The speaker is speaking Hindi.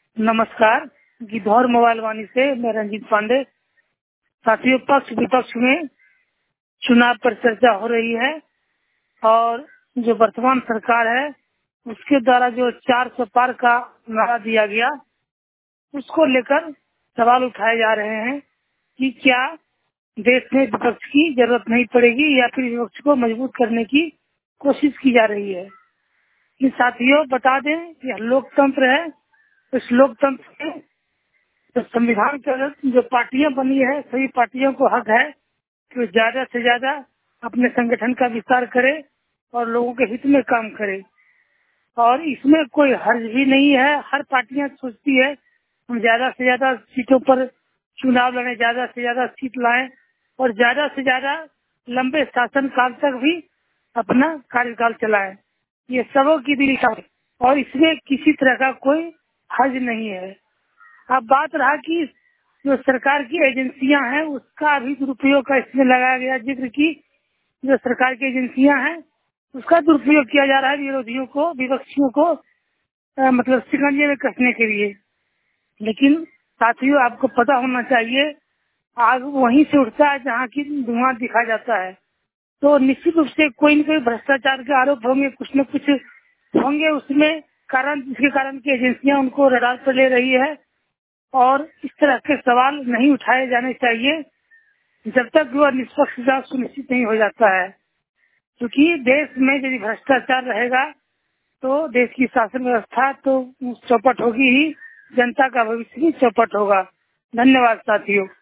नमस्कार। गिद्धौर मोबाइल वाणी से मैं रंजीत पांडे। साथियों, पक्ष विपक्ष में चुनाव पर चर्चा हो रही है और जो वर्तमान सरकार है उसके द्वारा जो 400 पार का नारा दिया गया उसको लेकर सवाल उठाए जा रहे हैं कि क्या देश में विपक्ष की जरूरत नहीं पड़ेगी या फिर विपक्ष को मजबूत करने की कोशिश की जा रही है। कि साथियों, बता दें कि लोकतंत्र है। इस लोकतंत्र में तो संविधान के अंदर जो पार्टियां बनी है सभी पार्टियों को हक है कि ज्यादा से ज्यादा अपने संगठन का विस्तार करे और लोगों के हित में काम करे। और इसमें कोई हर्ज भी नहीं है। हर पार्टियां सोचती है हम ज्यादा से ज्यादा सीटों पर चुनाव लड़े, ज्यादा से ज्यादा सीट लाएं और ज्यादा से ज्यादा लंबे शासन काल तक भी अपना कार्यकाल चलाएं। ये सबों की दिल इच्छा है और इसमें किसी तरह का कोई हर्ज नहीं है। अब बात रहा कि जो सरकार की एजेंसियां हैं उसका भी दुरुपयोग का इसमें लगाया गया जिक्र की जो सरकार की एजेंसियां हैं उसका दुरुपयोग किया जा रहा है विरोधियों को, विपक्षियों को मतलब शिकंजे में कसने के लिए। लेकिन साथियों, आपको पता होना चाहिए आग वहीं से उठता है जहाँ की धुआं दिखा जाता है। तो निश्चित रूप से कोई न कोई भ्रष्टाचार के आरोप होंगे, कुछ न कुछ होंगे उसमें कारण, जिसके कारण की एजेंसियां उनको रडार पर ले रही है। और इस तरह के सवाल नहीं उठाए जाने चाहिए जब तक वह निष्पक्ष जांच सुनिश्चित नहीं हो जाता है। क्योंकि देश में यदि भ्रष्टाचार रहेगा तो देश की शासन व्यवस्था तो चौपट होगी ही, जनता का भविष्य भी चौपट होगा। धन्यवाद साथियों।